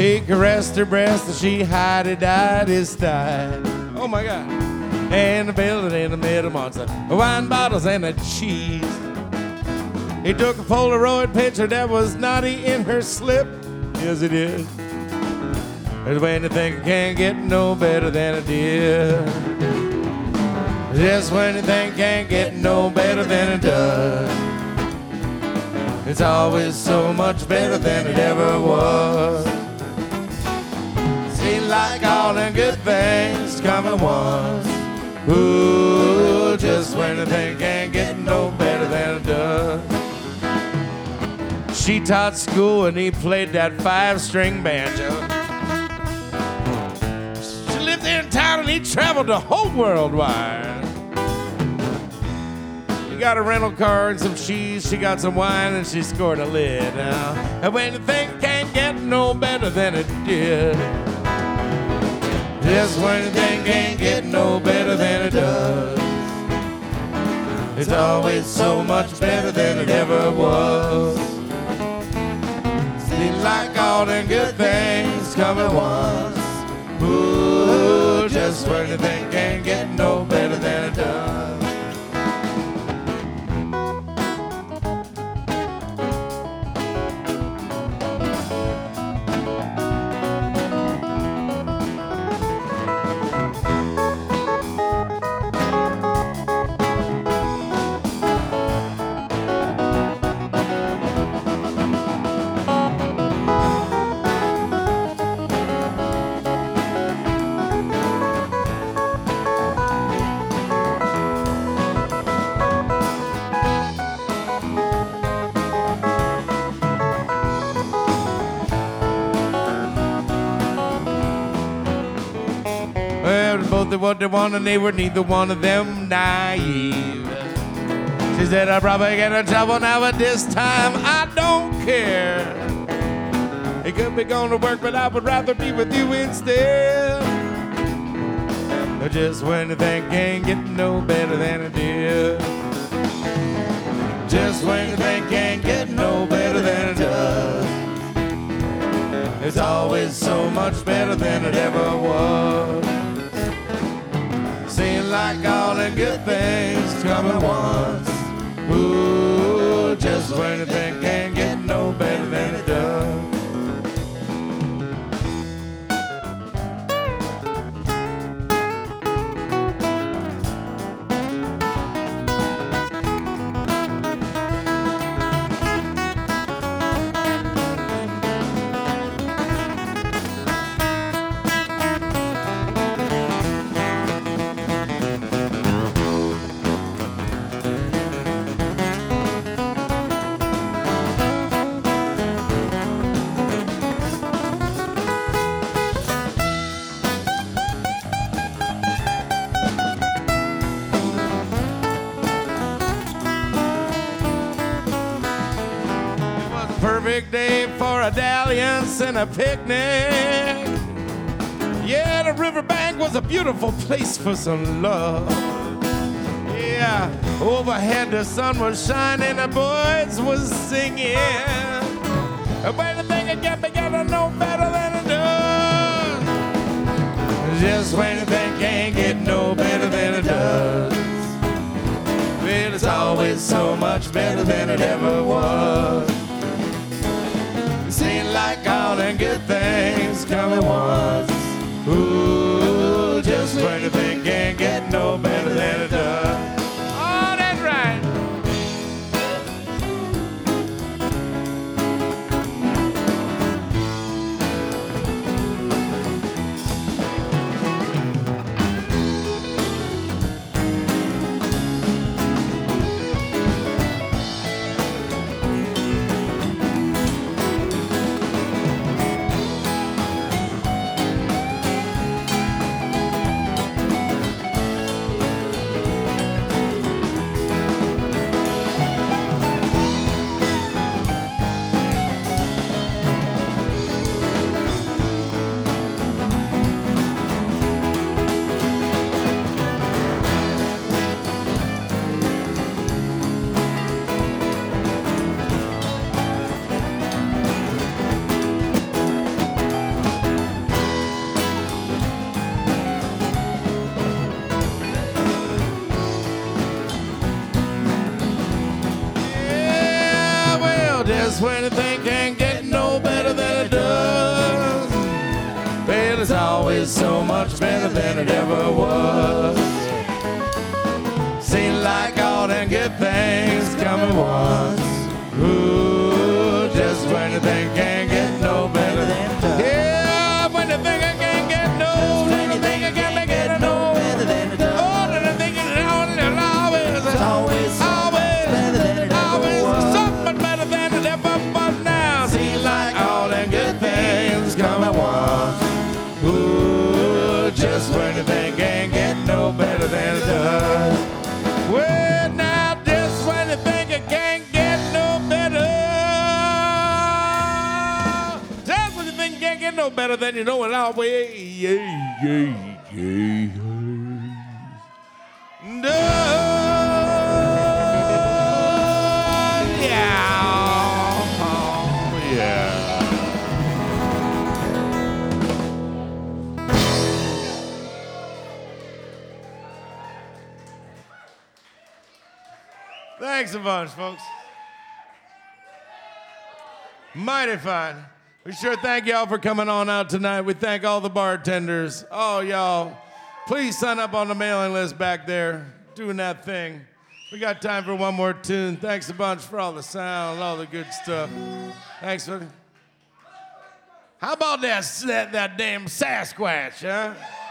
He caressed her breast and she hidey-died his thigh. Oh my God. And the building in the middle monster, wine bottles and a cheese. He took a Polaroid picture that was naughty in her slip. Yes, he did. There's when you think it can't get no better than it did. Just when you think it can't get no better than it does. It's always so much better than it ever was. Seems like all them good things come at once. Ooh, just when you think it can't get no better than it does. She taught school and he played that 5-string banjo. She lived there in town and he traveled the whole world wide. He got a rental car and some cheese, she got some wine and she scored a lid now. And when you think it can't get no better than it did. Just when you think it can't get no better than it does. It's always so much better than it ever was. Seems like all them good things come at once. Ooh, just when you think it can't get no better than it does. Both did what they wanted, and they were neither one of them naive. She said, I'll probably get in trouble now, but this time I don't care. It could be going to work, but I would rather be with you instead. Just when you think can't get no better than it did. Just when you think can't get no better than it does. It's always so much better than it ever was. Seems like all the good things come at once. Ooh, just when you think can't get no better than it does. Perfect day for a dalliance and a picnic. Yeah, the riverbank was a beautiful place for some love. Yeah, overhead the sun was shining, the boys was singing. When the thing can get together no better than it does. Just when the thing can't get no better than it does. Well, it's always so much better than it ever was. Seems like all them good things come at once. Ooh, just when you think can't get no better than it does. Oh, that's right. just when you think can't get no better than it does. Well, it's always so much better than it ever was. Seems like all them good things come at once. Ooh, just when you think can't get no better than it does. Yeah, when you think I can't get no, when you think I can't get no better than it does. Oh, then I think it's always better than it ever was. Something better than it ever was now. Seems like all them good things come at once. Ooh, just when you think can't get no better than it does. Well, now, just when you think it can't get no better. Just when you think you can't get no better, then you know it always Thanks a bunch, folks. Mighty fine. We sure thank y'all for coming on out tonight. We thank all the bartenders. Oh, y'all, please sign up on the mailing list back there, doing that thing. We got time for one more tune. Thanks a bunch for all the sound, all the good stuff. Thanks for... How about that damn Sasquatch, huh?